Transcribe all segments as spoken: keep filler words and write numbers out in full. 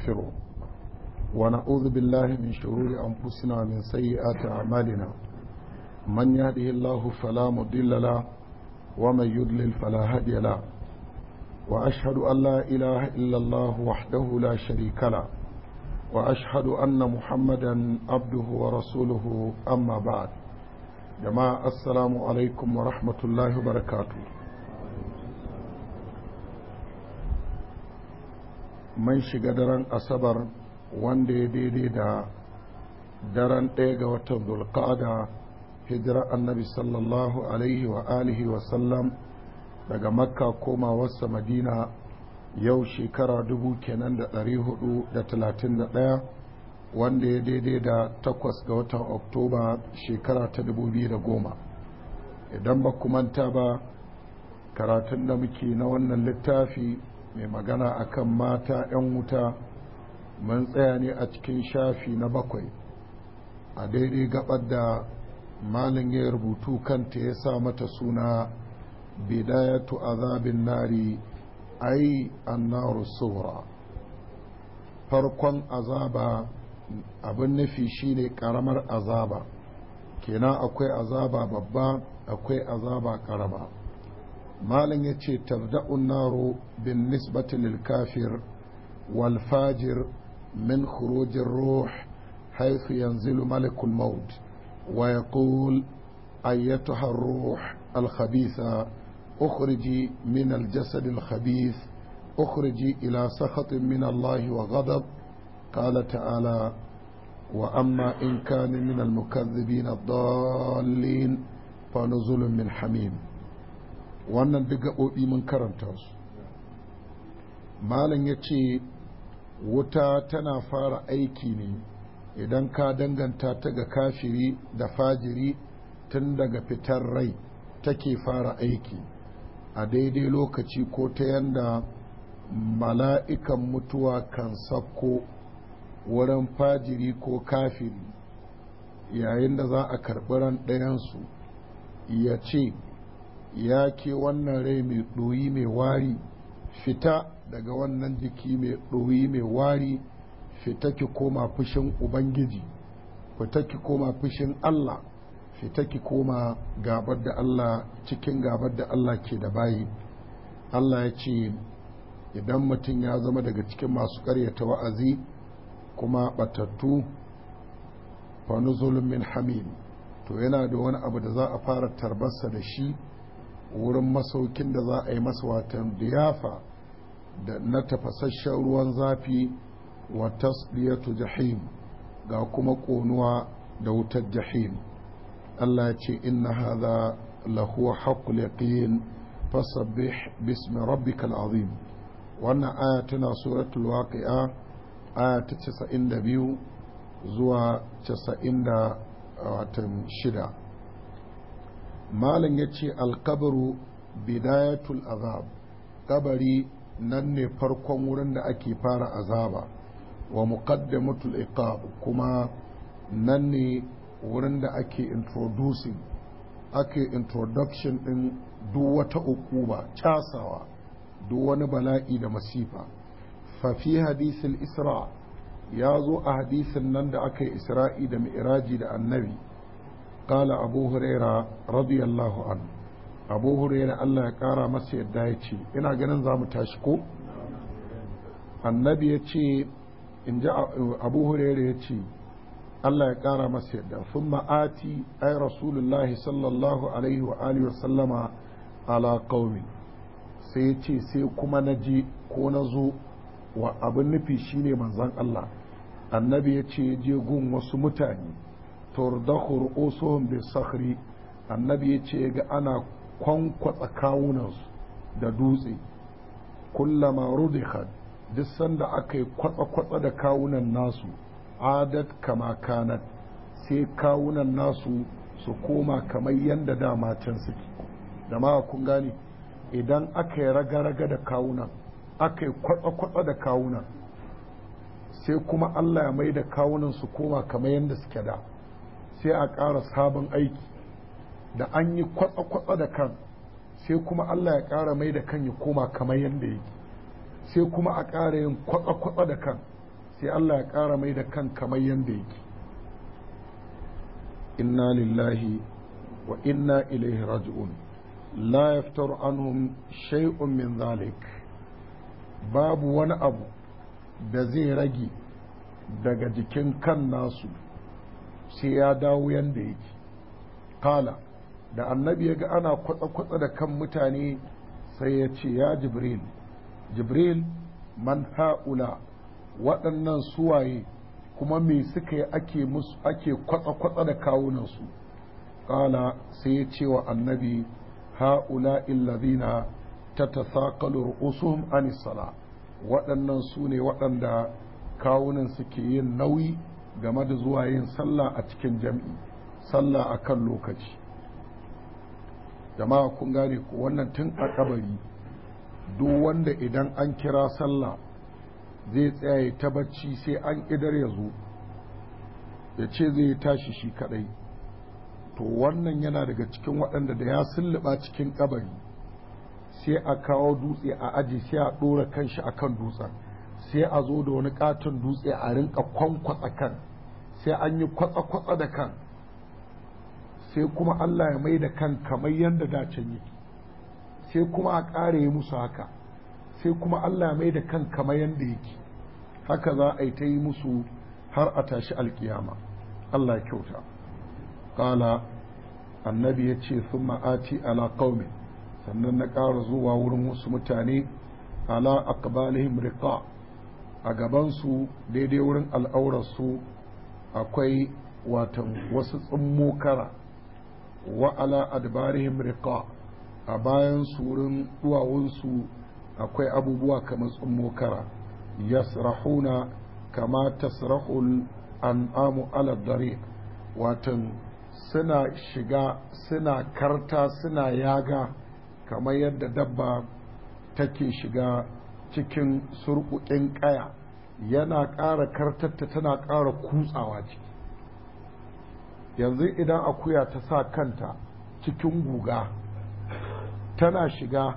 ونستغفره ونعوذ بالله من شرور أنفسنا ومن سيئات أعمالنا من يهده الله فلا مضل له ومن يضلل فلا هادي له وأشهد أن لا إله إلا الله وحده لا شريك له وأشهد أن محمدا عبده ورسوله أما بعد جماعة السلام عليكم ورحمة الله وبركاته. من shiga daren asabar wanda ya daidai da daren ɗaya ga watan zulqa'ada hijira annabi sallallahu alaihi wa alihi wa sallam daga makka koma wasa madina yau shekara dubu kenan da ɗari hudu da talatin da ɗaya wanda ya daidai da takwas ga watan oktoba shekara ta dubu biyu da goma. Idan ba ku manta ba karatun da muke na wannan littafi mai magana akan mata 'yan wuta mun tsaya ne a cikin shafi na bakwai a daidai gabar da malin ya rubutu kanta ya sa mata suna bidayatu azabin nari ai annaru sura, farkon azaba abin nufi shine karamar azaba, kenan akwai azaba babba akwai azaba karama. malin ya ce tabda'un naru bin nisbati lil kafir wal fajir min khurujir ruh haythu yanzilu malakul maut wa yaqul ayyatuha ar-ruh al-khabitha اخرجي من الجسد الخبيث اخرجي إلى سخط من الله وغضب. قال تعالى وأما إن كان من المكذبين الضالين فنزل من حميم. wannan duk gaɓoɓi mun karanta su. malam ya ce wuta tana fara aiki ne idan ka danganta ta ga kafiri da fajiri, tun daga fitar rai take fara aiki a daidai lokaci ko ta yanda mala'ikan mutuwa kan sakko wurin fajiri ko kafiri yayin da za a karɓi ran ɗayansu ya ce ya ke wannan rai mai ɗoyi mai wari, fita daga wannan jiki mai ɗoyi mai wari, fita ki koma fushin ubangiji, fita ki koma fushin Allah, fita ki koma gabar da Allah, cikin gabar da Allah ke da bayi. Allah ya ce idan mutum ya zama daga cikin masu ƙaryata wa'azi kuma batattu fa nuzulun min hamim, to yana da wani abu da za a fara tarbarsa da shi wurin masaukin da za a yi masa watan diyafa da na tafasasshen ruwan zafi wa tasdiyatu jahim, ga kuma ƙonuwa da wutar jahim. Allah ya ce inna hadha lahu haqqul yaqin fasabbih bismi rabbikal azim. wannan aya tana suratul waqi'a aya ta casa'in da biyu zuwa casa'in da shida. malam ya ce alkabaru bidayatul azab, kabari nan ne farkon wurin da ake fara azaba, wa muqaddamatul iqab kuma nan ne wurin da ake introducing ake introduction din duk wata ukuba, casawa duk wani bala'i da masifa. fa fi hadisul isra, ya zo a hadisin nan da aka yi isra'i da mi'raji da annabi. قال أبو هريرة رضي الله عنه أبو هريرة الله يقارى مسيح دايتي إنا قنن زام تاشكو النبي يتي إن جاء أبو هريرة يتي الله يقارى مسيح دا ثم آتي أي رسول الله صلى الله عليه وآله وسلم على قوم سيتي سيكما نجي كونزو وأبن في شيني منزان الله. النبي يتي يجي قوم وسمتاني turdakhu ru'usuhum bisakhri, annabi yace ga ana kwankwatsa kawunansu da dutse. kullama rudikhat, duk sanda aka yi kwatsa-kwatsa da kawunan nasu, adat kama kanat, sai kawunan nasu su koma kamar yanda da matan suke. da ma kun gane, idan aka yi raga-raga da kawunan, aka yi kwatsa-kwatsa da kawunan, sai kuma Allah ya mai da kawunan su koma kamar yanda suke da, sai a ƙara sabon aiki. da an yi kwatsa-kwatsa da kan, sai kuma Allah ya ƙara mai da kan ya koma kamar yadda yake, sai kuma a ƙara yin kwatsa-kwatsa da kan, sai Allah ya ƙara mai da kan kamar yanda yake. inna lillahi wa inna ilaihi raji'un la yaftaru anhum shay'un min zalik, babu wani abu da zai rage daga jikin kan nasu sai ya dawo yanda yake. kala da annabi ya ga ana kwatsa-kwatsa da kan mutane sai ya ce ya jibril jibril man ha'ula, waɗannan suwaye kuma me suka yi ake musu ake kwatsa-kwatsa da kawunansu. kala sai ya ce wa annabi ha'ula illazina tatasaqalu ru'usuhum anis sala, waɗannan su ne waɗanda kawunan suke yin nauyi game da zuwa yin sallah a cikin jam'i, sallah a kan lokaci. jama'a kun gane ko wannan tun a kabari duk wanda idan an kira sallah zai tsaya ta bacci sai an idar ya zo ya ce zai tashi shi kadai, to wannan yana daga cikin waɗanda da ya sulluɓa cikin kabari sai a kawo dutse a aji sai a ɗora kanshi a kan dutsen, sai a zo da wani katon dutse a rinka kwankwatsa kan, sai an yi kwatsa-kwatsa da kan, sai kuma Allah ya mai da kan kamar yadda dacen yake, sai kuma a ƙare yi musu haka, sai kuma Allah ya mai da kan kamar yadda yake. haka za a yi ta yi musu har a tashi alkiyama. Allah ya kyauta. ƙala annabi ya ce sun ma'ati ala qaumin, sannan na ƙara zuwa wurin wasu mutane ala aqbalihim riqa, a gabansu daidai wurin al'aurarsu akwai watan wasu tsummokara, wa ala adbarihim riqa, a bayan su wurin duwawunsu akwai abubuwa kamar tsummokara, yasrahuna kama tasrahul an'amu ala dariq, watan suna shiga suna karta suna yaga kamar yadda dabba take shiga cikin surƙuƙin ƙaya, yana ƙara kartarta tana ƙara kutsawa ciki. yanzu idan akuya ta sa kanta cikin guga tana shiga,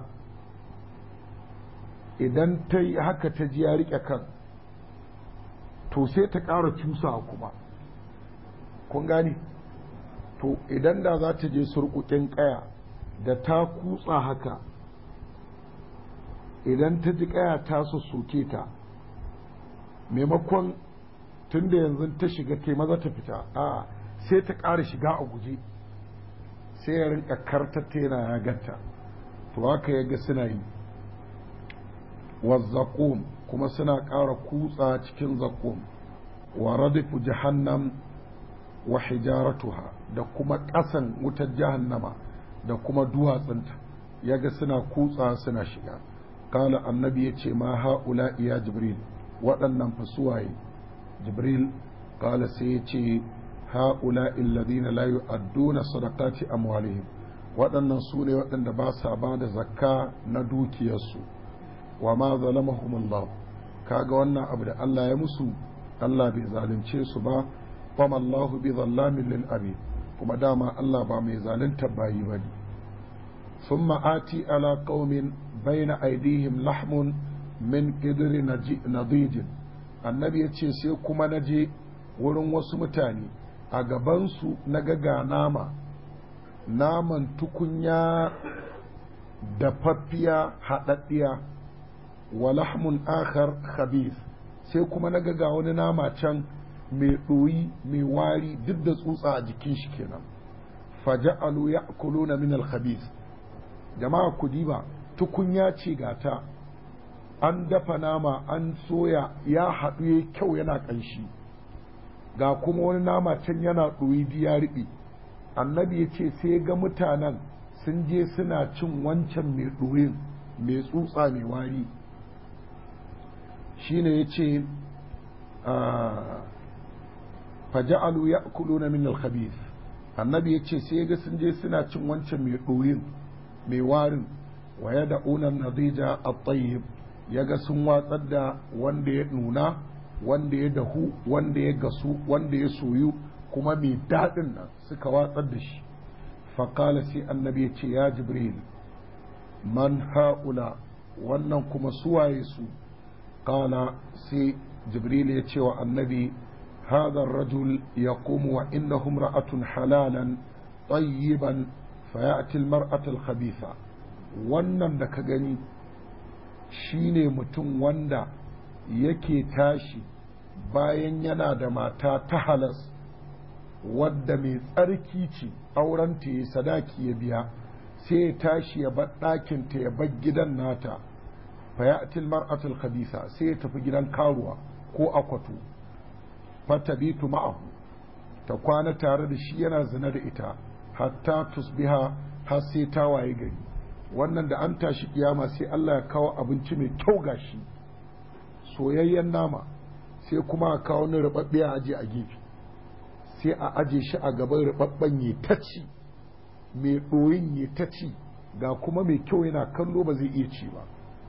idan ta yi haka ta ji ya riƙe kan, to sai ta ƙara cusawa kuma. kun gani? to idan da za ta je surƙuƙin ƙaya da ta kutsa haka, idan ta ji ƙaya ta soke ta, maimakon tun da yanzu ta shiga ta maza ta fita, a sai ta ƙara shiga a guje, sai ya rinka kartata yana ya ganta. to haka ya ga suna yi. wazzaqum, kuma suna ƙara kutsa cikin zaqum, wa radifu jahannam wa hijaratuha, da kuma ƙasan wutar jahannama da kuma duwatsunta, yaga suna kutsa suna shiga. kala annabi ya ce ma ha'ula ya jibril, waɗannan fasuwaye jibril. kala sai ya ce ha'ula illadina la yu'adduna sadaqati amwalihim, waɗannan su ne waɗanda ba sa ba da zakka na dukiyarsu. wa ma zalamahumullah, kaga wannan abu da Allah ya musu, Allah bai zalunce su ba. wa mallahu bi zallamin lil abid, kuma dama Allah ba mai zalunta bayi bane. thumma ati ala qaumin bayna aydihim lahmun min qidri nadij, annabi yace sai kuma naje wurin wasu mutane a gabansu na ga nama, naman tukunya da faffiya haɗaɗɗiya, wa lahmun akhar khabith, sai kuma na ga wani nama can mai ɗoyi mai wari duk da tsutsa a jikin shi kenan. faja'alu ya'kuluna min al-khabith, jama'a ku diba, tukunya ce gata, an dafa nama an soya ya haɗu ya kyau yana ƙanshi, ga kuma wani nama can yana ɗoyi biya riɓe. annabi ya ce sai ga mutanen sun je suna cin wancan mai ɗoyin mai tsutsa mai wari. shine ya ce faja'alu ya'kuluna min al-khabith, annabi ya ce sai ga sun je suna cin wancan mai ɗoyin mai warin. wa yad'una an-nadija at-tayyib, yaga sun watsar da wanda ya nuna, wanda ya dahu, wanda ya gasu, wanda ya soyu kuma mai daɗin nan suka watsar da shi. faƙala sai annabi ya ce ya jibril man ha'ula, wannan kuma suwaye su? ƙala sai jibril ya ce wa annabi hadha ar-rajul yaqumu wa innahu imra'atun halalan tayyiban fayati al-mar'atu al-khabitha wannan da ka gani shine mutum wanda yake tashi bayan yana da mata ta halas wadda mai tsarki ce auren ta yi sadaki ya biya sai ya tashi ya bar ɗakin ta ya bar gidan nata fayatil mar'atul khabisa sai ya tafi gidan karuwa ko akwato fatabitu ma'ahu ta kwana tare da shi yana zina da ita hatta tusbiha har sai ta waye gari wannan da an tashi kiyama sai Allah ya kawo abinci mai kyau gashi soyayyen nama sai kuma a kawo ni rubabbe a aje a gefe sai a aje shi a gaban rubabban ya ta ci mai ɗoyin ya ta ci ga kuma mai kyau yana kallo ba zai iya ci ba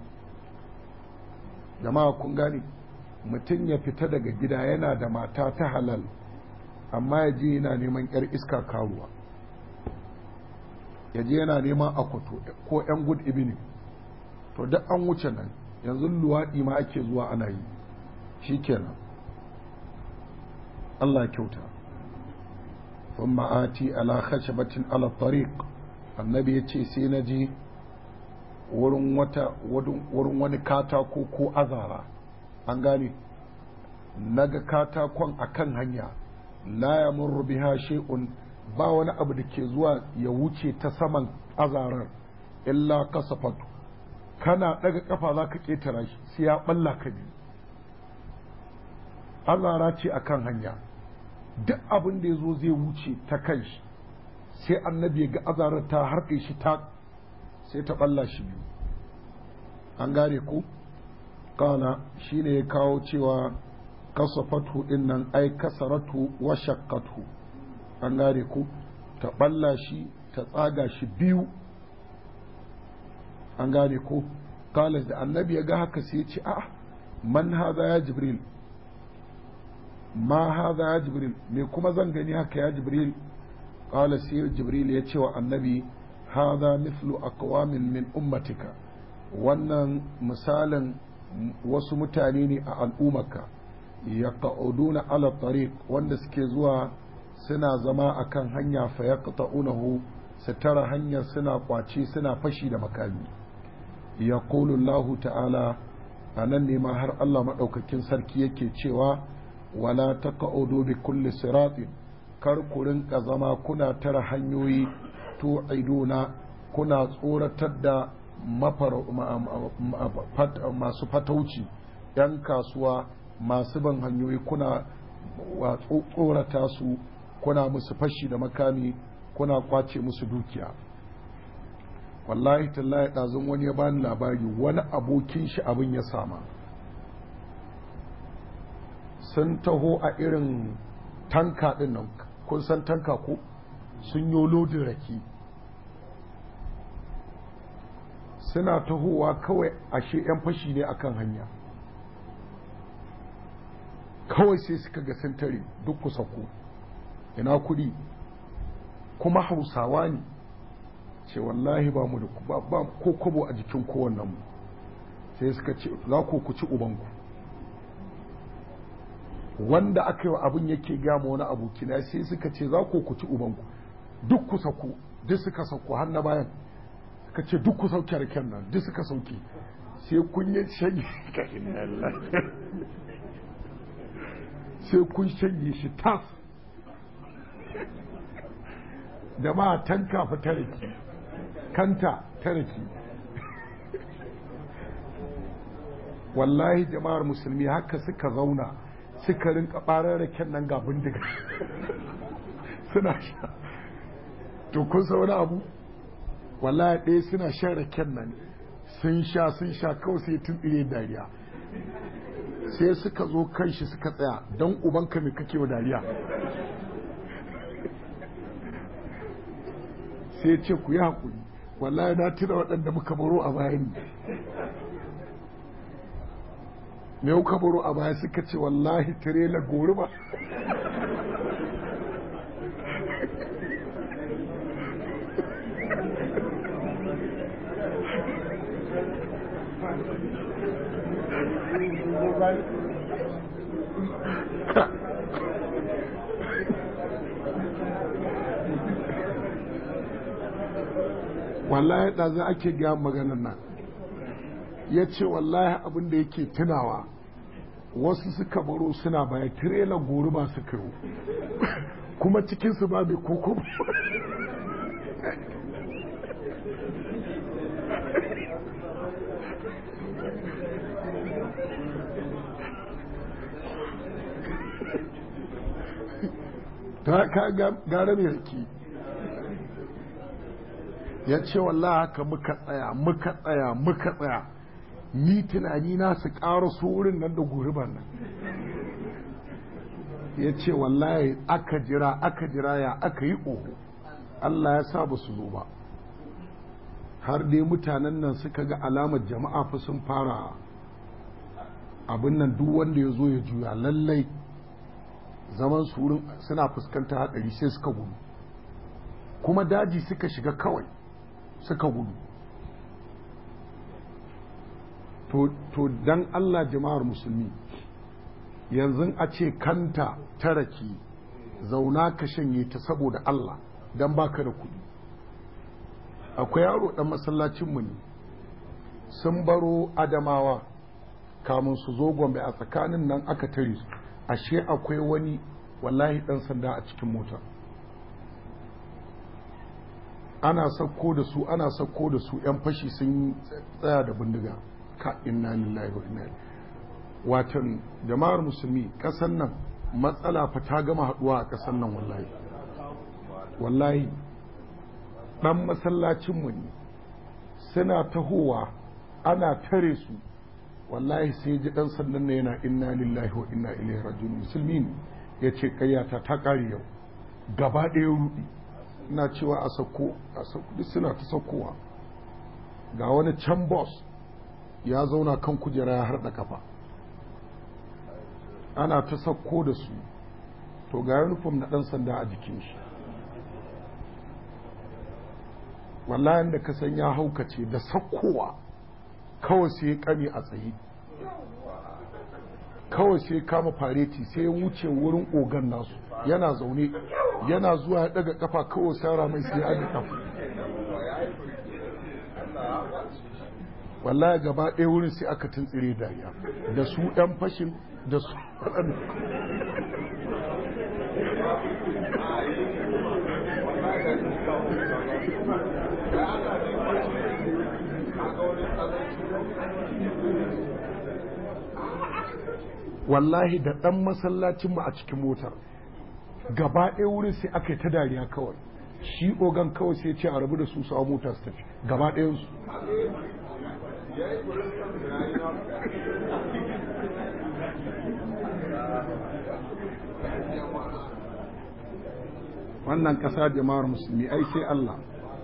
jama'a kun gane mutum ya fita daga gida yana da mata ta halal amma ya je yana neman yar iska karuwa ya je yana neman akwato ko yan good evening to duk an wuce nan yanzu luwaɗi ma ake zuwa ana yi shikenan Allah kyauta ثم آتي على خشبة على الطريق النبي يتي سينجي wurin wata wurin wani katako ko azara an gane naga katakon akan hanya la yamurru biha shay'un ba wani abu da ke zuwa ya wuce ta saman azarar illa kasafatu kana daga kafa zaka ketara shi sai ya balla ka bi azara ce akan hanya duk abin da ya zo zai wuce ta kan shi sai annabi ya ga azarar ta harfe shi ta sai ta balla shi biyu an gane ku kana shi ne ya kawo cewa kasafatu din nan ai kasaratu wa shaqqatu an gane ku ta balla shi ta tsaga shi biyu an gane ku kala da annabi ya ga haka sai ya ce a man hadha ya jibril ma hadha ya jibril me kuma zan gani haka ya jibril qala sai jibril ya ce wa annabi hadha mithlu aqwamin min ummatika wannan misalin wasu mutane ne a al'ummarka yaquduna ala tariq wanda suke zuwa suna zama akan hanya fa yaqta'unahu su tara hanyar suna kwace suna fashi da makami yaqulu Allah ta'ala anan ne ma har Allah madaukakin sarki yake cewa wala taqa'udu bi kulli siratin kar ku rinka zama kuna tara hanyoyi tu'iduna kuna tsoratar da masu fatauci yan kasuwa masu ban hanyoyi kuna tsorata su kuna musu fashi da makami kuna kwace musu dukiya wallahi tallahi ɗazun wani ya bani labari wani abokin shi abin ya sama sun taho a irin tanka din nan kun san tanka ko sun yi lodin rake suna tahowa kawai ashe yan fashi ne akan hanya kawai sai suka ga sun tare duk kusa ku ina kudi kuma hausawa ne ce wallahi ba mu da ba ko kobo a jikin kowannen mu sai suka ce za ku ku ci ubanku wanda aka yi wa abin yake gama wani abokina sai suka ce za ku ku ci ubanku duk ku sauku duk suka sauku har na bayan suka ce duk ku sauke raken nan duk suka sauke sai kun yi shanye sai kun shanye shi tas da ma tanka fa tariki kanta tariki wallahi jama'ar musulmi haka suka zauna suka rinka ɓarar raken nan ga bindiga suna sha to kun sa wani abu wallahi ɗaya suna shan raken nan sun sha sun sha kawai sai tun tsire dariya sai suka zo kan shi suka tsaya don ubanka mai kake wa dariya sai ce ku yi haƙuri wallahi na tuna waɗanda muka baro a bayan me kuka baro a baya suka ce wallahi tirela gori ba wallahi da za ake gaya maganar nan ya ce wallahi abin da yake tunawa wasu suka baro suna baya tirela gori ba su kai kuma cikinsu ba mai koko ta ka gara mai yake ya ce wallahi haka muka tsaya muka tsaya muka tsaya ni tunani na su ƙara su wurin nan da guriban nan ya ce wallahi aka jira aka jira ya aka yi oho Allah ya sa ba su zo ba har dai mutanen nan suka ga alamar jama'a fa sun fara abin nan duk wanda ya zo ya juya lallai zaman su wurin suna fuskanta haɗari sai suka gudu kuma daji suka shiga kawai suka gudu to dan Allah jama'ar musulmi yanzu a ce kanta taraki zauna ka shanye ta saboda Allah dan baka da kudi akwai yaro dan masallacinmu ne sun baro Adamawa kamun su zo Gombe a tsakanin nan aka tare su ashe akwai wani wallahi dan sanda a cikin mota ana sauko da su ana sauko da su yan fashi sun tsaya da bindiga ka inna lillahi wa inna ilaihi watan jama'ar musulmi kasan nan matsala fa ta gama haduwa a kasan nan wallahi wallahi dan masallacin mu ne suna tahowa ana tare su wallahi sai ji dan sannan ne yana inna lillahi wa inna ilaihi rajiun musulmi ne yace kayyata ta kare yau gaba ɗaya rudi ina cewa a sako a sako duk suna ta sakowa ga wani can boss ya zauna kan kujera ya harda kafa ana ta sako da su to ga uniform na dan sanda a jikin shi wallahi da ka san ya haukace da sakkowa kawai sai ya kame a tsaye kawai sai ya kama fareti sai ya wuce wurin ogan nasu yana zaune yana zuwa ya daga kafa kawai sara mai sai ya daga kafa wallahi gaba ɗaya wurin sai aka tuntsire dariya da su ɗan fashin da su wallahi da ɗan masallacinmu a cikin motar gaba ɗaya wurin sai aka yi ta dariya kawai shi ogan kawai sai ce a rabu da su sawa mota su tafi gaba ɗayansu wannan ƙasa jama'ar musulmi ai sai Allah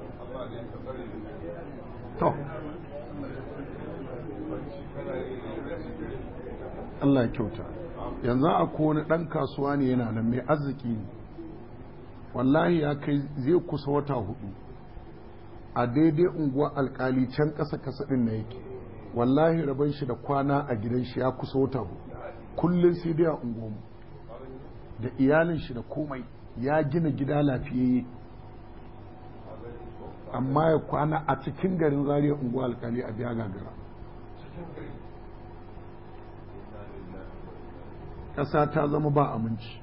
to Allah ya kyauta yanzu a wani ɗan kasuwa ne yana nan mai arziki ne wallahi ya kai zai kusa wata hudu a daidai unguwa alkali can ƙasa ƙasa ɗin na yake wallahi rabon shi da kwana a gidan shi ya kusa wata hudu kullum sai dai a unguwanmu da iyalin shi da komai ya gina gida lafiyayye amma ya kwana a cikin garin zariya unguwa alkali a biya gagara ƙasa ta zama ba aminci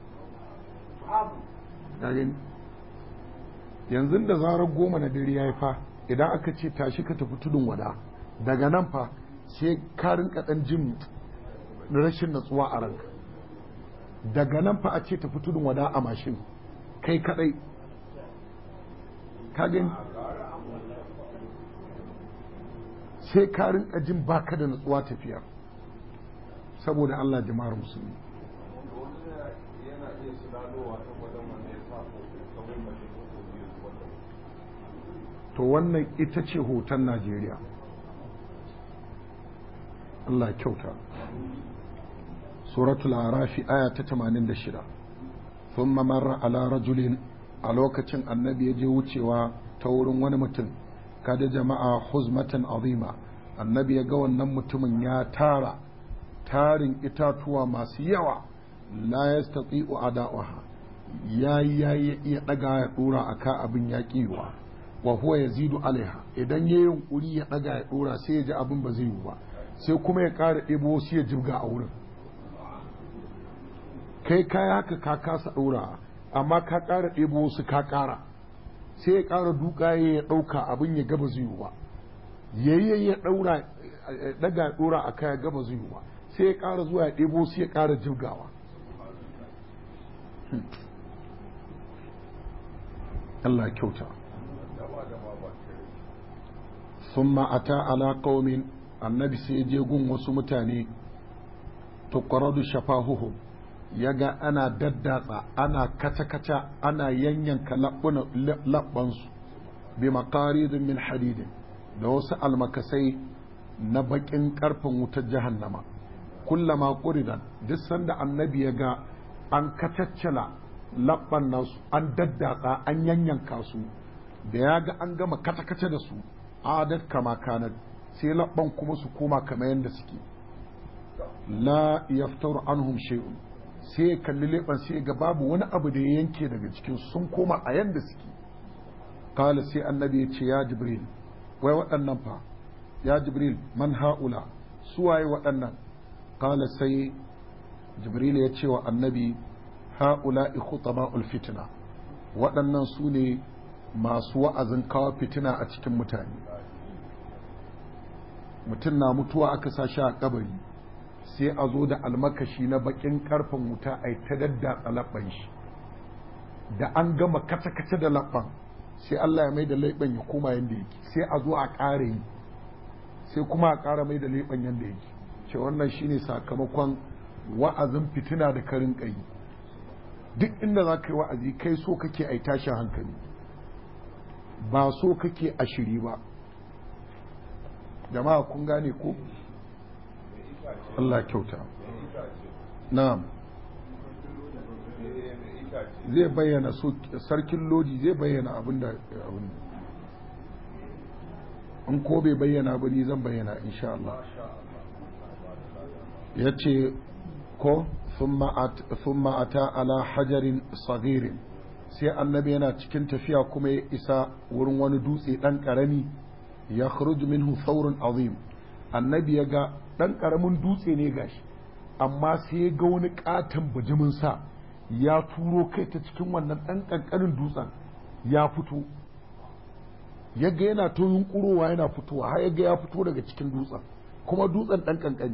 yanzu da zarar goma na dare ya yi fa idan aka ce tashi ka tafi tudun wada daga nan fa sai karin kaɗan jin rashin natsuwa a ranka daga nan fa a ce tafi tudun wada a mashin kai kadai ka gani sai karin jin baka da natsuwa tafiya saboda Allah jama'ar musulmi to wannan ita ce hoton Najeriya Allah kyauta suratul arafi aya ta tamanin da shida thumma marra ala rajulin a lokacin annabi ya je wucewa ta wurin wani mutum kada jama'a huzmatan azima annabi ya ga wannan mutumin ya tara tarin itatuwa masu yawa la yastati'u ada'uha yayi yayi iya daga ya dora aka abin yaƙiwa wa huwa yazidu alaiha idan yayin yunkuri ya daga ya dora sai ya ji abin ba zai yi ba sai kuma ya ƙara ɗebo sai ya jibga a wurin kai kaya haka ka kasa dora amma ka ƙara ɗebo su ka ƙara sai ya ƙara duka ya ɗauka abin ya gaba zai yi ba yayi ya daura daga ya dora a kaya gaba zai yi ba sai ya ƙara zuwa ya ɗebo sai ya ƙara jibgawa Allah kyauta summa ata ala qaumin annabi sai je gun wasu mutane tuqradu shafahuhum yaga ana daddatsa ana kaca-kaca ana yanyanka labbansu bi maqaridin min hadidin da wasu almakasai na bakin karfin wutar jahannama kullama quridan duk sanda annabi yaga an kacaccala labban nasu an daddatsa an yanyanka su da yaga an gama kaca-kaca da su adat kama kanar sai labban kuma su koma kamar yadda suke la yaftaru anhum shay'un sai kalli leban sai ga babu wani abu da ya yanke daga cikin sun koma a yanda suke kala sai annabi ya ce ya jibril wai waɗannan fa ya jibril man ha'ula su waye waɗannan kala sai jibril ya ce wa annabi ha'ula ikhutaba'ul fitna waɗannan su ne masu wa'azin kawo fitina a cikin mutane mutum na mutuwa aka sa shi a kabari sai a zo da almakashi na bakin karfin wuta a ta daddatsa labban shi da an gama kace-kace da labban sai Allah ya mai da laiban ya koma yadda yake sai a zo a ƙara yi sai kuma a ƙara mai da laiban yadda yake ce wannan shine sakamakon wa'azin fitina da karin ƙai duk inda za ka yi wa'azi kai so kake a tashin hankali ba so kake a shiri ba jama'a kun gane ko Allah kyauta na'am zai bayyana sarkin lodi zai bayyana abin da abin in ko bai bayyana ba ni zan bayyana insha Allah yace ko thumma ata ala hajarin saghirin sai annabi yana cikin tafiya kuma ya isa wurin wani dutse dan karami ya kharuj minhu thawrun azim annabi ya ga dan karamin dutse ne gashi amma sai ya ga wani katon bijimin sa ya turo kai ta cikin wannan dan kankanin dutsen ya fito ya ga yana to yunkurowa yana fitowa har ya ga ya fito daga cikin dutsen kuma dutsen dan kankani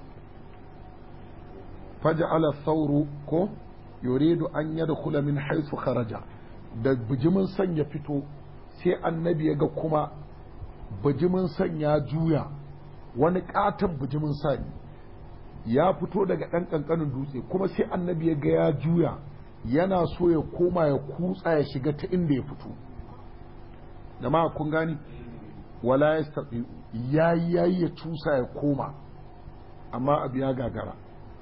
faja'ala thawru ko yuridu an yadkhula min haythu kharaja da bijimin san ya fito sai annabi ya ga kuma bijimin san ya juya wani katon bijimin sani ya fito daga ɗan ƙanƙanin dutse kuma sai annabi ya ga ya juya yana so ya koma ya kutsa ya shiga ta inda ya fito jama'a kun gani wala yastati yayi yayi ya cusa ya koma amma abu ya gagara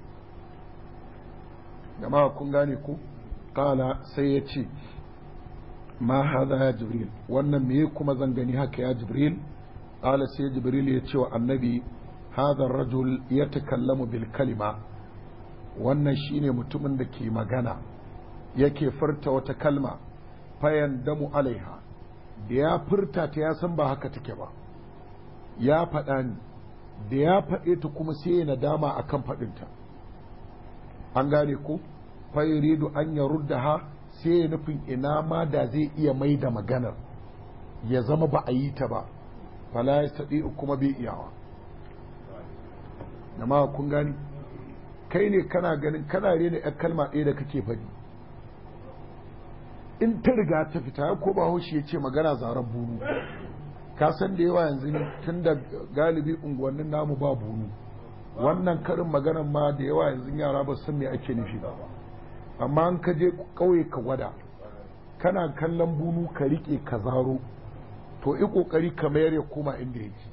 jama'a kun gane ko kala sai ya ce ma hada ya jibril wannan me kuma zan gani haka ya jibril kala sai jibril ya ce wa annabi hada rajul ya takallamu bil kalima wannan shine mutumin da ke magana yake furta wata kalma fayan damu alaiha da ya furta ta ya san ba haka take ba ya faɗa ni da ya faɗe ta kuma sai ya nadama akan faɗinta an gane ko fayuridu an ya ruddaha sai ya nufin ina ma da zai iya mai da maganar ya zama ba a yi ta ba fala ya saɗi kuma bai iyawa jama'a kun gani kai ne kana ganin kana rena yan kalma ɗaya da kake faɗi in ta riga ta fita ko ba haushi ya ce magana zaren bunu ka san da yawa yanzu tun da galibi unguwannin namu ba bunu wannan karin maganar ma da yawa yanzu yara ba san me ake nufi ba amma an ka je kauye ka gwada kana kallon bunu ka rike ka zaro to i kokari ka mayar ya koma inda yake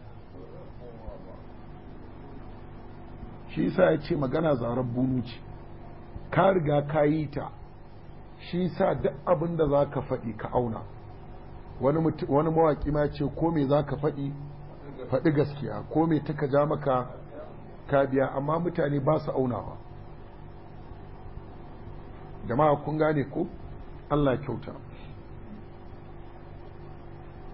shi yasa ya ce magana zaren bunu ce ka riga ka yi ta shi yasa duk abin da za ka faɗi ka auna wani wani mawaƙi ma ce ko me za ka faɗi faɗi gaskiya ko me ta ka ja maka ka biya amma mutane ba su aunawa jama'a kun gane ko Allah kyauta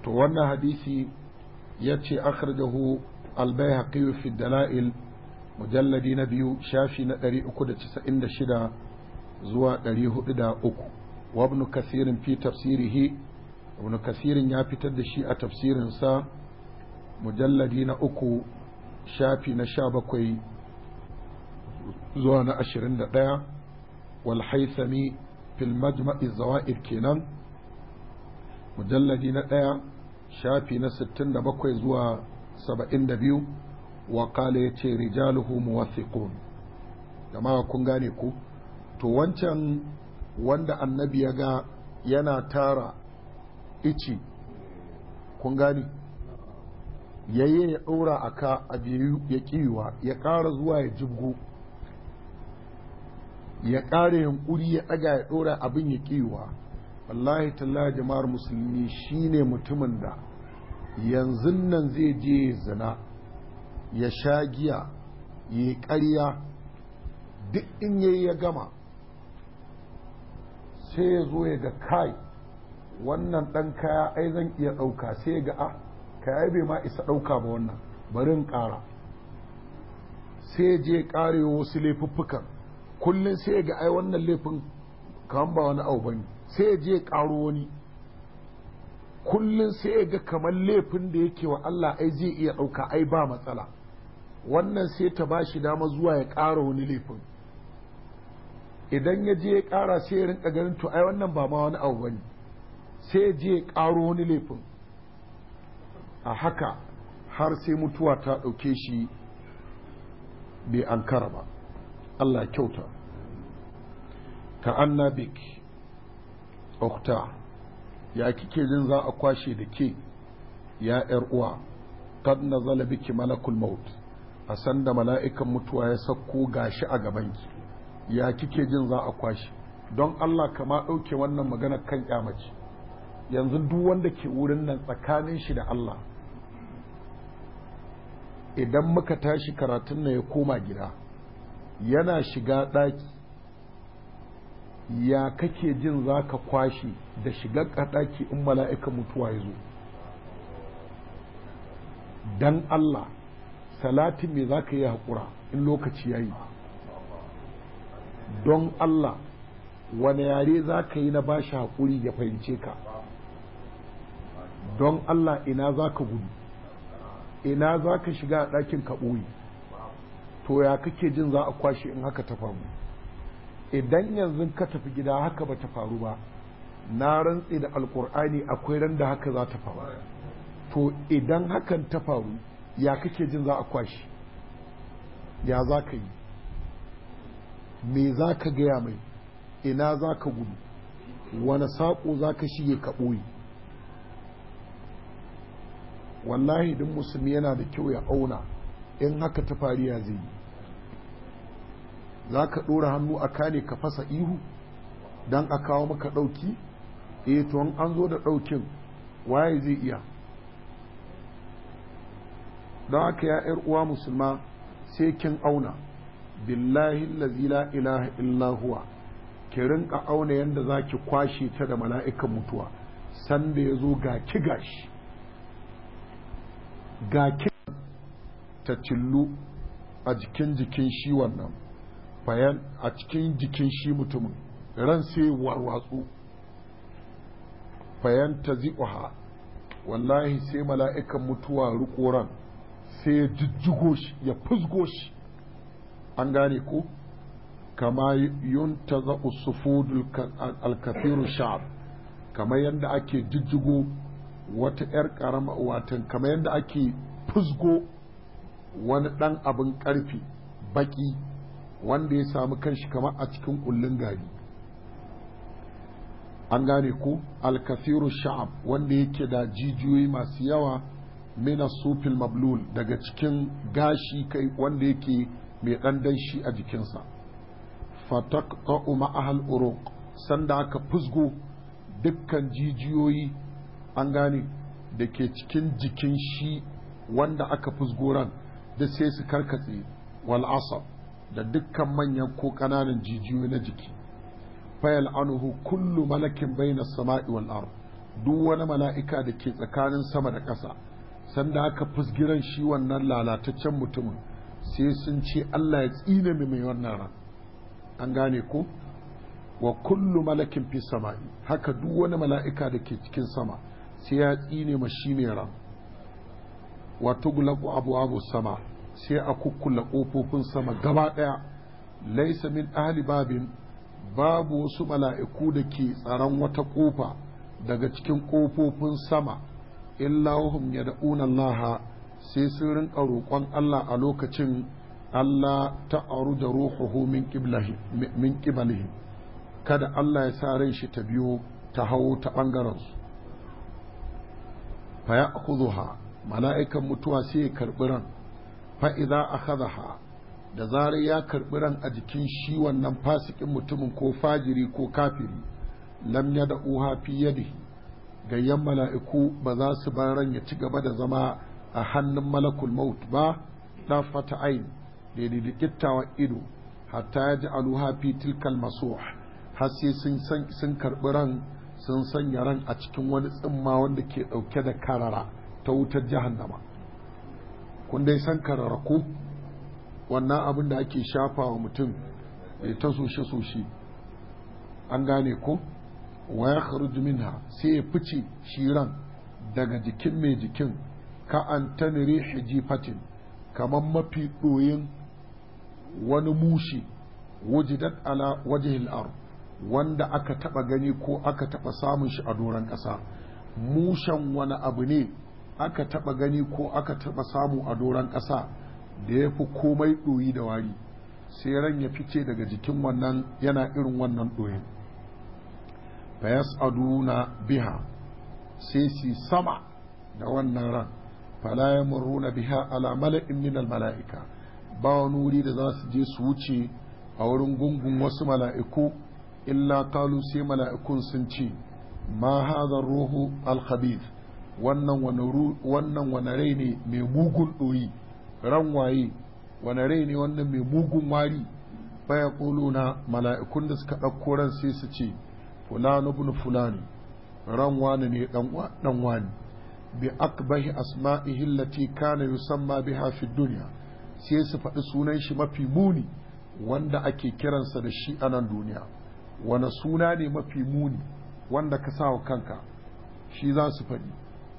to wannan hadisi yace akhrajahu al-Baihaqi fi dalail mujalladi na biyu shafi na ɗari uku da casa'in da shida zuwa ɗari hudu da uku wa ibn Kathir fi tafsirihi ibn Kathir ya fitar da shi a tafsirinsa mujalladi na uku shafi na sha bakwai zuwa na ashirin da ɗaya wal Haythami fil majma'i zawaid kenan mujalladi na ɗaya shafi na sittin da bakwai zuwa saba'in da biyu wa qala yace rijaluhu muwathiqun jama'a kun gane ku to wancan wanda annabi ya ga yana tara ici kun gane yayi ya ɗora aka a biyu ya kiwa ya ƙara zuwa ya jibgo ya ƙara yankuri ya ɗaga ya ɗora abin ya kiwa wallahi tallahi jama'ar musulmi shine mutumin da yanzu nan zai je zina ya sha giya ya ƙarya duk in yayi ya gama sai ya zo ya ga kai wannan ɗan kaya ai zan iya ɗauka sai ya ga a kaya bai ma isa ɗauka ba wannan barin ƙara sai ya je ƙare wasu laifuffukan kullum sai ya ga ai wannan laifin kan ba wani abu bane sai ya je ƙaro wani kullum sai ya ga kamar laifin da yake wa Allah ai zai iya ɗauka ai ba matsala wannan sai ta ba shi dama zuwa ya ƙara wani laifin idan ya je ya ƙara sai ya rinka ganin to ai wannan ba ma wani abu bane sai ya je ya ƙaro wani laifin a haka har sai mutuwa ta ɗauke shi bai ankara ba Allah kyauta ka annabik ukta ya kike jin za a kwashe da ke ya yar uwa kad nazala biki malakul maut a sanda mala'ikan mutuwa ya sauko gashi a gabanki ya kike jin za a kwashe don Allah kama ɗauke wannan magana kan kyamace yanzu duk wanda ke wurin nan tsakanin shi da Allah idan muka tashi karatun na ya koma gida yana shiga ɗaki ya kake jin za ka kwashe da shigar ɗaki in mala'ikan mutuwa ya zo don Allah salatin me za ka yi haƙura in lokaci ya yi don Allah wani yare za ka yi na ba shi haƙuri ya fahimce ka don Allah ina za ka gudu ina za ka shiga a ɗakin ka ɓoye to ya kake jin za a kwashe in haka ta faru idan yanzu ka tafi gida haka ba ta faru ba na rantse da alkur'ani akwai ran da haka za ta faru to idan hakan ta faru ya kake jin za a kwashe ya za ka yi me za ka gaya mai ina za ka gudu wani saƙo za ka shige ka ɓoye wallahi din musulmi yana da kyau ya auna in haka ta fariya zai yi za ka ɗora hannu a kane ka fasa ihu don a kawo maka ɗauki eh to an zo da ɗaukin waye zai iya don haka ya ‘yar uwa musulma sai kin auna billahi lazi la ilaha illa huwa ki rinka auna yadda za ki kwashe ta da mala'ikan mutuwa sanda ya zo ga ki gashi ga ki ta cillu a jikin jikin shi wannan bayan a cikin jikin shi mutumin ran sai warwatsu bayan ta zi'uha wallahi sai mala'ikan mutuwa riko ran sai ya jijjigo shi ya fusgo shi an gane ko kama yunta za usufudul alkafiru sha'ab kama yadda ake jijjigo wata 'yar karama watan kama yadda ake fusgo wani ɗan abin ƙarfi baƙi wanda ya samu kanshi kama a cikin ƙullun gari an gane ko alkafiru sha'ab wanda yake da jijiyoyi masu yawa mina sufil mablul daga cikin gashi kai wanda yake mai ɗan danshi a jikinsa fataqta'u ma'ahal uruq sanda aka fusgo dukkan jijiyoyi an gane da ke cikin jikin shi wanda aka fusgo ran da sai su karkatse wal asab da dukkan manyan ko ƙananan jijiyoyi na jiki fayal anuhu kullu malakin bayna sama'i wal ard duk wani mala'ika da ke tsakanin sama da ƙasa sanda aka fusgiran shi wannan lalataccen mutumin sai sun ce Allah ya tsine mai wannan ran. An gane ko? Wa kullu malakin fi sama'i, haka duk wani mala'ika da ke cikin sama sai ya tsine ma shi mai ran. Wa tughlaqu abwabu sama, sai a kukkula ƙofofin sama gaba ɗaya. Laisa min ahli babin, babu wasu mala'iku da ke tsaron wata ƙofa daga cikin ƙofofin sama illa hum yad'una Allah, sai sun rinka roƙon Allah a lokacin Allah ta'aru da ruhuhu min qiblahi min qiblihi, kada Allah ya sa ran shi ta biyo ta hawo ta bangaren su. Fa ya'khudha, mala'ikan mutuwa sai ya karbi ran. Fa idza akhadha, da zarar ya karbi ran a jikin shi wannan fasikin mutumin ko fajiri ko kafiri, lam yad'uha fi yadihi, gayyan mala'iku ba za su bar ran ya ci gaba da zama a hannun malakul maut ba, da fata ain da didikitawa ido, hatta ya ji aluha fi tilkal masuh, har sai sun karɓi ran sun sanya ran a cikin wani tsimma wanda ke ɗauke da karara ta wutar jahannama. Kun dai san karara ko wannan abin da ake shafa wa mutum ta soshe-soshe, an gane ko? Wa ya kharuju minha, sai ya fice shiran daga jikin mai jikin ka an taniri hijifatin, kamar mafi ɗoyin wani mushi wujidat ala wajhil ard, wanda aka taba gani ko aka taba samun shi a doron ƙasa. Mushen wani abu ne aka taba gani ko aka taba samu a doron ƙasa da ya fi komai ɗoyi da wari, sai ran ya fice daga jikin wannan yana irin wannan ɗoyin. fayas'aduna biha, sai su sama da wannan ran. fala yamurruna biha ala mala'in min mala'ika, ba wani wuri da za su je su wuce a wurin gungun wasu mala'iku illa qalu, sai mala'ikun sun ce ma hadha ruhu al-khabith, wannan wani wannan wani rai ne mai mugun ɗoyi, ran waye, wani rai ne wannan mai mugun wari. fa yaquluna, mala'ikun da suka ɗauko ran sai su ce fulani ibn fulani, ran wani ne dan wani, bi akbahi asma'ihi allati kana yusamma biha fi dunya, sai su faɗi sunan shi mafi muni wanda ake kiransa da shi a nan duniya. wani suna ne mafi muni wanda ka sa wa kanka, shi za su faɗi.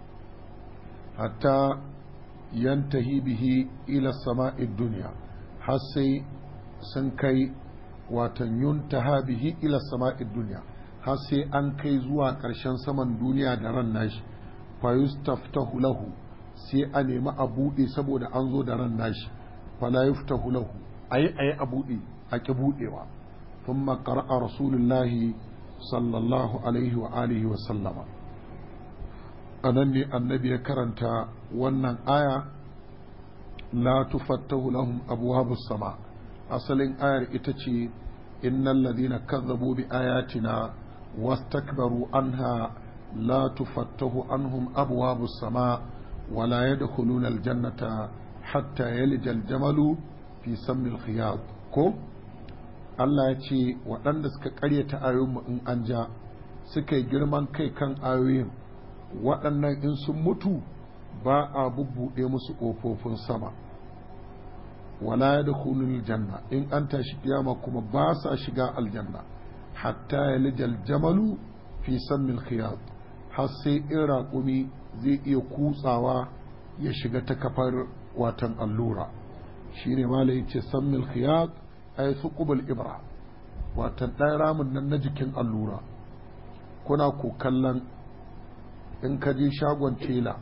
hatta yantahi bihi ila sama'id dunya, har sai sun kai watan yuntaha bihi ila sama'id dunya, har sai an kai zuwa ƙarshen saman duniya da ran nashi. fa yustaftahu lahu, sai a nemi a buɗe saboda an zo da ran nashi. fala yuftahu lahu, ayi ayi a buɗe a ki buɗewa. thumma qara'a rasulullahi sallallahu alaihi wa alihi wa sallama, anan ne annabi ya karanta wannan aya la tufattahu lahum abwabus sama. asalin ayar ita ce innal ladina kazzabu bi ayatina wastakbaru anha la tufattahu anhum abwabus sama wa la yadkhuluna aljannata hatta yalija aljamalu fi sammil khiyat. ko Allah ya ce waɗanda suka ƙaryata ayoyinmu in an ja, suka yi girman kai kan ayoyin, waɗannan in sun mutu ba a bubbuɗe musu ƙofofin sama. wala yadkhulul janna, in an tashi kiyama kuma ba sa shiga aljanna hatta yalijal jamalu fi sammil khiyat, har sai in raƙumi zai iya kutsawa ya shiga ta kafar watan allura. shine malai yace sammil khiyat ay suqubul ibra, watan ɗan ramin nan na jikin allura. kuna ko kallon in ka je shagon tela,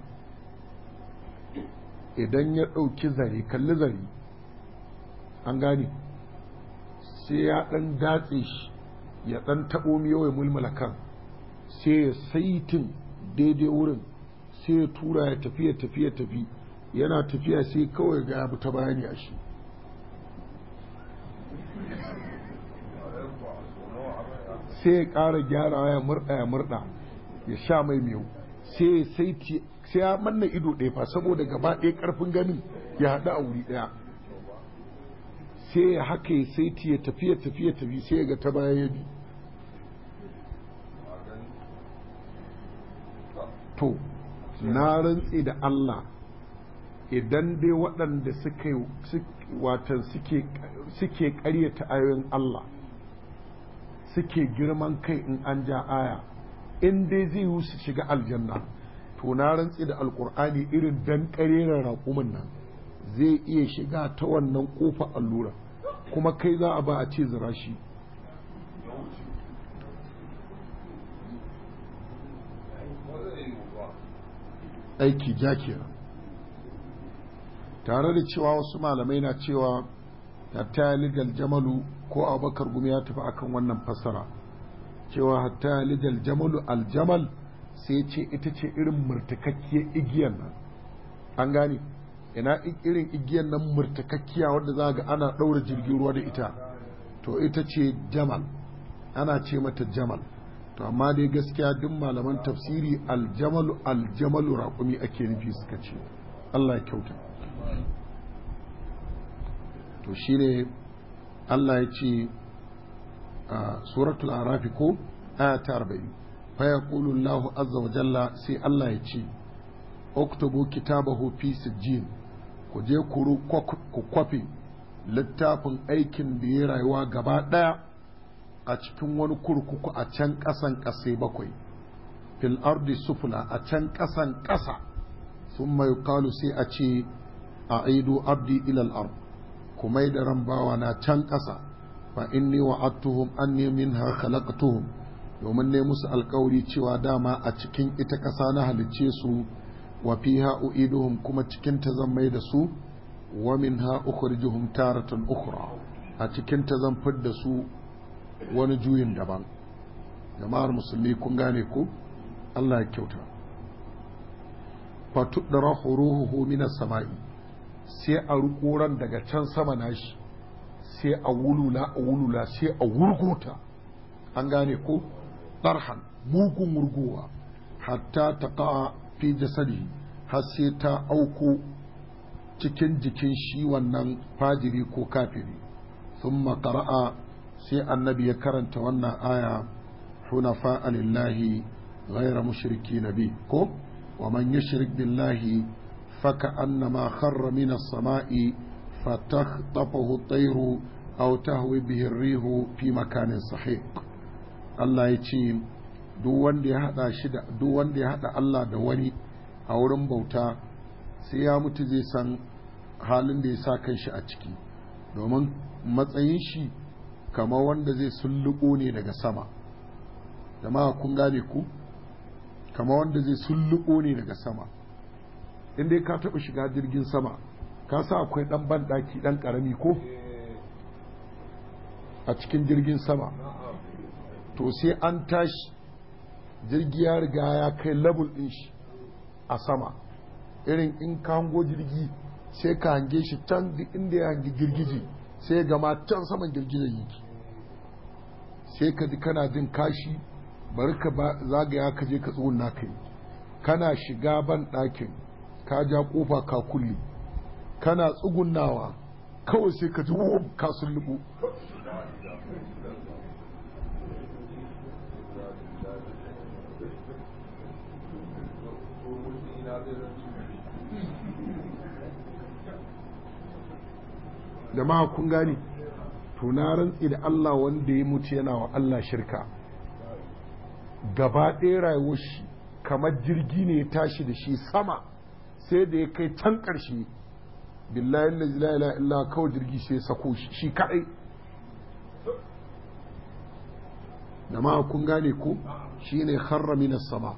idan ya ɗauki zare, kalli zare, an gane, sai ya ɗan datse shi ya ɗan taɓo miyo ya mulmula kan, sai ya saitin daidai wurin, sai ya tura ya tafi ya tafi ya tafi, yana tafiya sai kawai ga abu ta bayani a shi. sai ya ƙara gyarawa ya murɗa ya murɗa ya sha mai miyau, sai sai ya manna ido ɗaya fa, saboda gaba ɗaya ƙarfin ganin ya haɗu a wuri ɗaya, sai ya haka ya saiti ya tafi ya tafi ya tafi, sai ya ga ta baya ya bi. to na rantse da Allah idan dai waɗanda suke watan suke suke ƙaryata ayoyin Allah suke girman kai in an ja aya in dai zai yi su shiga aljanna to na rantse da alkur'ani irin dan ƙareren raƙumin nan zai iya shiga ta wannan ƙofa allura kuma kai za a ba a ce zira shi aiki ja kenan tare da cewa wasu malamai na cewa hatta ligal jamalu ko abubakar gumi ya tafi akan wannan fassara cewa hatta ligal jamalu aljamal sai ce ita ce irin murtakakkiyar igiyar nan an gane ina irin igiyar nan murtakakkiya wadda za ga ana ɗaura jirgin ruwa da ita to ita ce jamal ana ce mata jamal to amma dai gaskiya duk malaman tafsiri aljamalu aljamalu raƙumi ake nufi suka ce Allah ya kyauta to shine Allah ya ce a suratul arafi ko aya ta arba'in fa yaqulu Allahu azza wa jalla sai Allah ya ce uktubu kitabahu fi sijjin ku je ku kwafi littafin aikin da ya rayuwa gaba daya a cikin wani kurkuku a can kasan kasai bakwai fil ardi sufla a can kasan kasa thumma yuqalu sai a ce a'idu abdi ila al-ard kuma da ran bawa na can kasa fa inni wa'adtuhum anni minha khalaqtuhum domin ne musu alkawari cewa dama a cikin ita kasa na halicce su wa fiha u'iduhum kuma cikin ta zan mai da su wa minha ukhrijuhum taratan ukhra a cikin ta zan fidda su wani juyin daban jama'ar musulmi kun gane ko Allah ya kyauta fa tudrahu ruhuhu minas sama'i sai a rukoran daga can sama nashi sai a wulula a wulula sai a wurgota an gane ko darhan mugun wurgowa hatta taqa fi jasadi har sai ta auko cikin jikin shi wannan fajiri ko kafiri thumma qara'a sai annabi ya karanta wannan aya hunafa lillahi ghayra mushriki nabi ko wa man yushrik billahi faka annama kharra min as-sama'i fatakhtafuhu at-tayru aw tahwi bihi ar-rihu fi makanin sahih Allah ya ce duk wanda ya hada shi da duk wanda ya hada Allah da wani a wurin bauta sai ya mutu zai san halin da ya sa kanshi a ciki domin matsayin shi kamar wanda zai sulluɓo ne daga sama jama'a kun gane ku kamar wanda zai sulluɓo ne daga sama in dai ka taɓa shiga jirgin sama ka sa akwai ɗan banɗaki ɗan ƙarami ko a cikin jirgin sama to sai an tashi jirgi ya riga ya kai level ɗin shi a sama irin in ka hango jirgi sai ka hange shi can inda ya hangi girgije sai ya gama can saman girgijen yake sai ka ji kana jin kashi bari ka zagaya ka je ka tsugunna ka yi kana shiga ban ɗakin ka ja kofa ka kulle kana tsugunnawa kawai sai ka ji ka sullubu jama'a kun gani to na rantsi da Allah wanda ya mutu yana wa Allah shirka gaba ɗaya rayuwar shi kamar jirgi ne ya tashi da shi sama sai da ya kai can ƙarshe billahi la ilaha illa kawai jirgi sai ya sako shi shi kaɗai jama'a kun gane ko shine kharra minas sama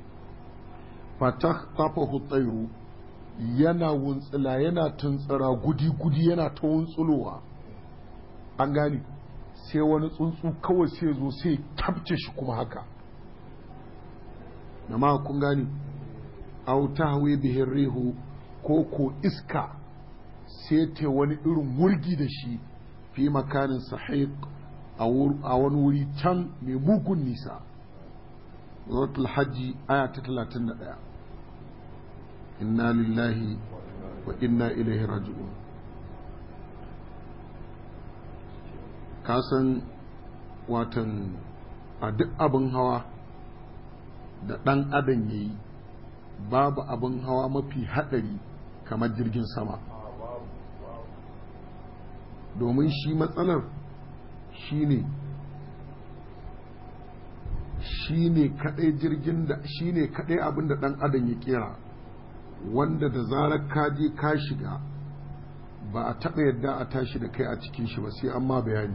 fatah tafahu tsairu yana wuntsila yana tuntsira gudi-gudi yana ta wuntsulowa an gani sai wani tsuntsu kawai sai zo sai kyabce shi kuma haka na ma kun gani au tahwi bihi rihu ko ko iska sai ta wani irin wurgi da shi fi makanin sahiq a wani wuri can mai mugun nisa suratul hajji aya ta talatin da ɗaya inna lillahi wa inna ilaihi raji'un kasan watan a duk abin hawa da ɗan adam ya yi babu abin hawa mafi haɗari kamar jirgin sama, domin shi matsalar shi ne shi ne kaɗai jirgin da shi ne kaɗai abin da ɗan adam ya kera wanda da zarar ka je ka shiga ba a taɓa yadda a tashi da kai a cikin shi ba sai an ma bayani.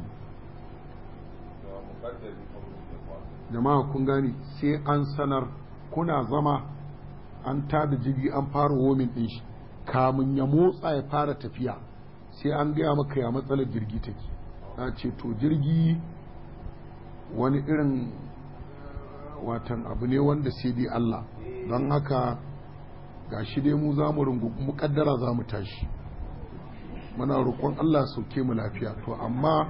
Jama'a kun gani, sai an sanar, kuna zama an tada jirgi an fara womin ɗin shi kamun ya motsa ya fara tafiya sai an gaya maka ya matsalar jirgi take. Na ce to jirgi wani irin watan abu ne wanda sai dai Allah, don haka ga shi dai mu za mu rungu mu kaddara za mu tashi, muna roƙon Allah sauke mu lafiya. To amma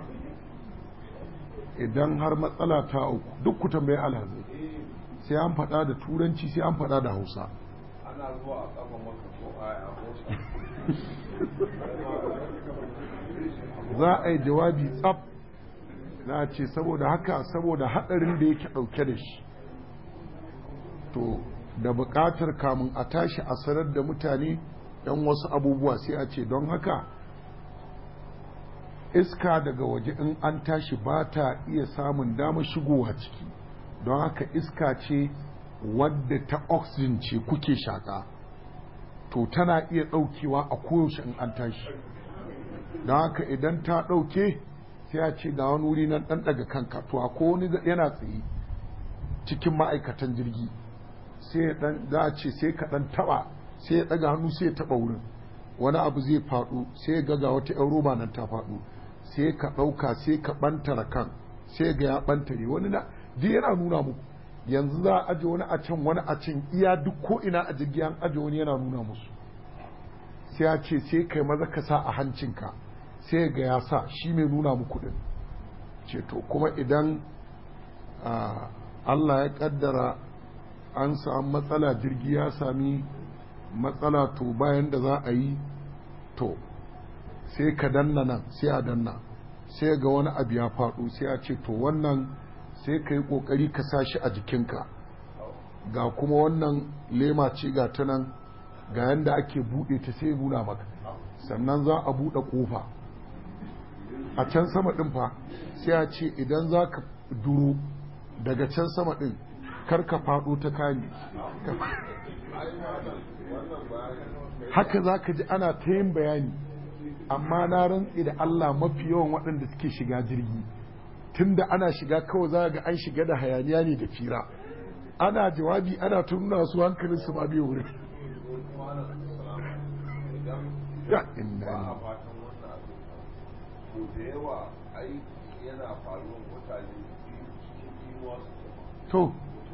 idan har matsala ta uku duk ku tambayi alhazi sai an faɗa da turanci sai an faɗa da hausa. Ana zuwa a ƙafa maka ko a za a yi jawabi tsaf. Na ce saboda haka, saboda haɗarin da yake ɗauke da shi, to da buƙatar kamun a tashi a sanar da mutane ɗan wasu abubuwa sai a ce don haka iska daga waje in an tashi ba ta iya samun damar shigowa ciki, don haka iska ce wadda ta oxygen ce kuke shaƙa, to tana iya ɗaukewa a koyaushe in an tashi, don haka idan ta ɗauke sai a ce ga wani wuri nan ɗan daga kanka, to a wani yana tsaye cikin ma'aikatan jirgi sai dan za a ce sai ka ɗan taɓa, sai ya ɗaga hannu sai ya taɓa wurin, wani abu zai faɗo sai ga ga wata ƴan roba nan ta faɗo, sai ka ɗauka sai ka ɓantara kan sai ga ya ɓantare wani na duk yana nuna muku. Yanzu za a aje wani a can wani a can, iya duk ko ina a jirgi an aje wani yana nuna musu, sai a ce sai kai maza ka sa a hancinka sai ga ya sa shi mai nuna muku din. Ce to kuma idan Allah ya kaddara an samu matsala, jirgi ya sami matsala, to bayan da za a yi to sai ka danna nan sai a danna sai ga wani abu ya faɗo sai a ce to wannan sai ka yi ƙoƙari ka sa shi a jikinka, ga kuma wannan lema ce ga ta nan ga yanda ake buɗe ta sai nuna maka, sannan za a buɗe ƙofa a can sama ɗin fa sai a ce idan za ka duro daga can sama ɗin kar ka faɗo ta kani. Haka za ka ji ana ta yin bayani, amma na rantsi da Allah mafi yawan waɗanda suke shiga jirgi tunda ana shiga kawai za ga an shiga da hayaniya ne da fira, ana jawabi ana tunna su hankalin su ba biyu wurin. Ya inna to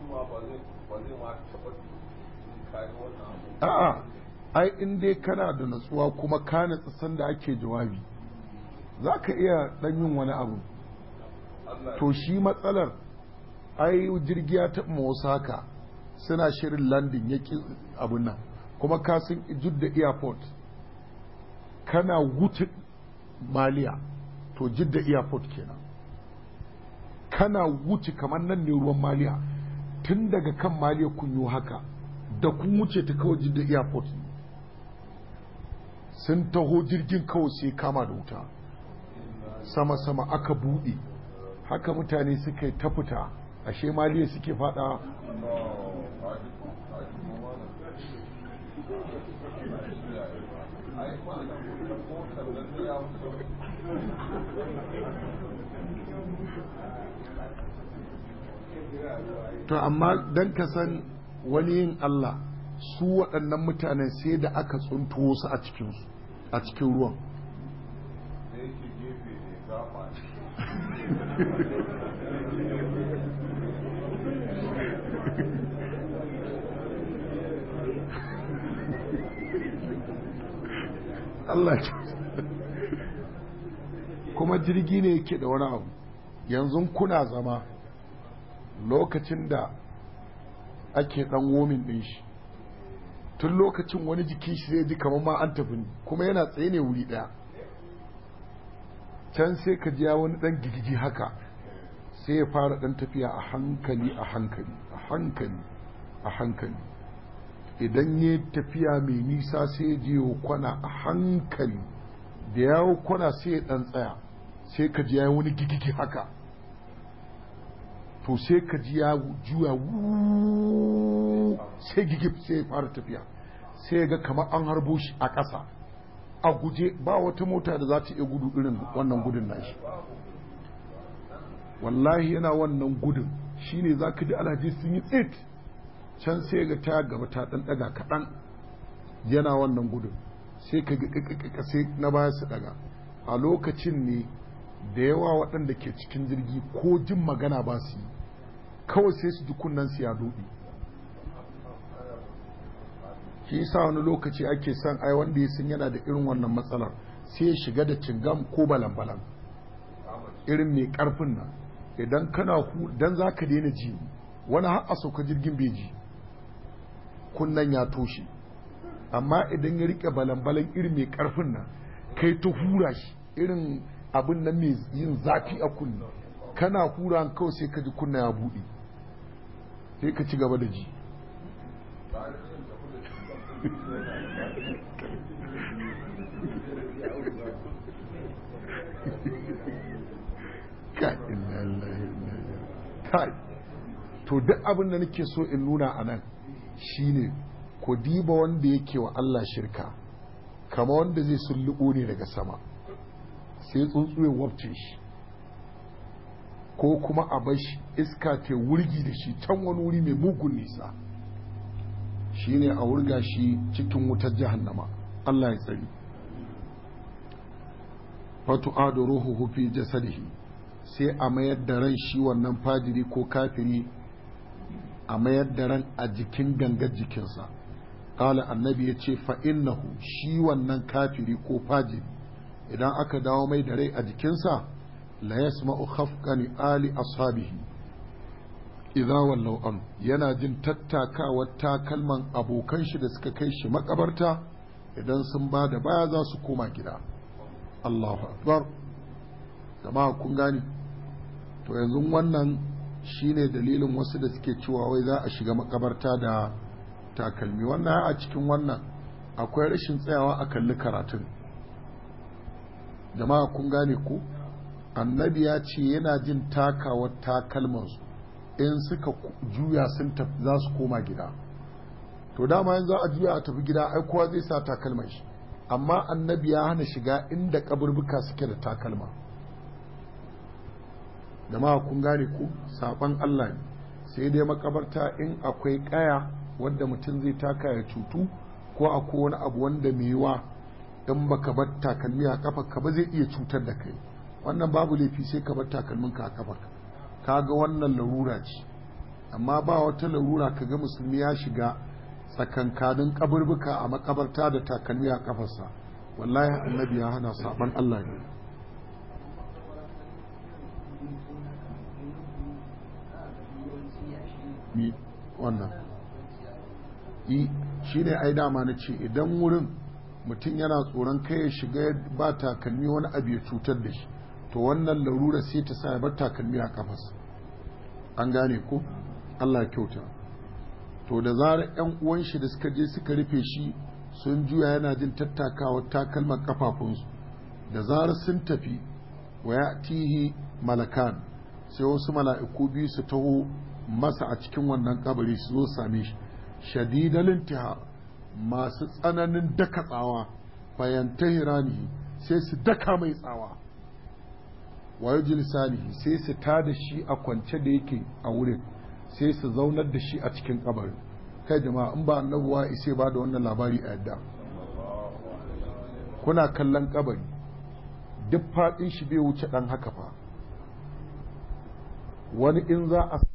a'a ai in dai kana da natsuwa kuma ka natsu sanda ake jawabi za ka iya ɗan yin wani abu. To shi matsalar ai jirgi ya taɓa wasu haka suna shirin landing ya ƙi abin nan, kuma ka sun Jidda airport kana wuce Maliya to Jidda airport kenan, kana wuce kamar nan ne ruwan Maliya, tun daga kan Maliya kun yi haka da kun wuce ta kawai Jidda airport ne. Sun taho jirgin kawai sai kama da wuta sama-sama aka buɗe, haka mutane suka yi ta fita, ashe Maliya suke fada. To amma don ka san wani yin Allah, su waɗannan mutanen sai da aka tsuntuwo su a cikinsu a cikin ruwan. Allah kuma jirgi ne yake da wani abu, yanzu kuna zama lokacin da ake dan womin din shi, tun lokacin wani jikin shi zai ji kamar ma an tafi, kuma yana tsaye ne wuri daya, can sai ka ji wani dan gigiji haka sai ya fara dan tafiya a hankali a hankali a hankali a hankali idan ya tafiya mai nisa sai ya je kwana a hankali, da yawo kwana sai ya ɗan tsaya, sai ka ji ya yi wani gigigi haka, to sai ka ji ya juya sai gigib sai ya fara tafiya, sai ga kamar an harbo shi a ƙasa a guje, ba wata mota da za ta iya gudu irin wannan gudun nashi. Wallahi yana wannan gudun shine za ka ji alhaji sun yi tsit can, sai ga ta gaba ta ɗan ɗaga kaɗan, yana wannan gudun sai ka ga sai na baya su ɗaga. A lokacin ne da yawa waɗanda ke cikin jirgi ko jin magana ba su yi, kawai sai su ji kunnen su ya dubi. shi yasa wani lokaci ake son ai wanda ya san yana da irin wannan matsalar sai ya shiga da cingam ko balan-balan irin mai karfin nan, idan kana hu dan zaka daina ji, wani har a sauka jirgin bai ji, kunnan ya toshe. amma idan ya rike balan-balan irin mai karfin nan, kai ta hura shi irin abin nan mai yin zafi a kunni, kana hura kawai sai ka ji kunna ya buɗe, sai ka ci gaba da ji. kai to duk abin da nake so in nuna a nan shine ku diba wanda yake wa Allah shirka kama wanda zai sulluɓo ne daga sama sai tsuntsuyen wabce shi, ko kuma a bashi iska ta wurgi da shi can wani wuri mai mugun nisa, shine a wurga shi cikin wutar jahannama. Allah ya tsari. fatu adu ruhuhu fi jasadihi, sai a mayar da ran shi wannan fajiri ko kafiri, a mayar da ran a jikin gangar jikinsa. kala annabi ya ce fa innahu, shi wannan kafiri ko fajiri idan aka dawo mai da rai a jikinsa, la yasma'u khafqani ali ashabihi idza wallaw an, yana jin tattakawar takalman abokan shi da suka kai shi makabarta idan sun ba da baya za su koma gida. Allahu akbar. jama'a kun gani, to yanzu wannan shine dalilin wasu da suke cewa wai za a shiga makabarta da takalmi. wannan a cikin wannan akwai rashin tsayawa a kalli karatun. jama'a kun gane ku, annabi ya ce yana jin takawar takalmansu in suka juya sun tafi za su koma gida. to dama yanzu a juya a tafi gida ai kowa zai sa takalman shi, amma annabi ya hana shiga inda kaburbuka suke da takalma. jama'a kun gane ku, saban Allah ne. sai dai makabarta in akwai kaya wanda mutum zai taka ya cutu, ko akwai wani abu wanda mai yiwa in baka bar takalmi a kafa ka ba zai iya cutar da kai, wannan babu laifi sai ka bar takalmin ka a kafa. kaga wannan larura ce, amma ba wata larura kaga musulmi ya shiga tsakankanin kaburbuka a makabarta da takalmi a kafarsa. wallahi annabi ya hana, saban Allah ne. ni wannan yi shi ne ai dama na ce idan wurin mutum yana tsoron kai ya shiga ba takalmi wani abu ya cutar da shi, to wannan larura sai ta sa ya bar takalmi a kafas. an gane ko? Allah kyauta. to da zarar yan uwan shi da suka je suka rufe shi sun juya yana jin tattakawa takalman kafafunsu, da zarar sun tafi wa ya'tihi malakan, sai wasu mala'iku biyu su taho masa a cikin wannan kabari su zo same shi, shadidal intiha, masu tsananin daka tsawa, fayantahirani, sai su daka mai tsawa, wa yujlisanihi, sai su tada shi a kwance da yake a wurin, sai su zaunar da shi a cikin kabarin. kai jama'a, in ba annabuwa isai ba da wannan labari a yadda. kuna kallon kabari duk faɗin shi bai wuce ɗan haka fa, wani in za a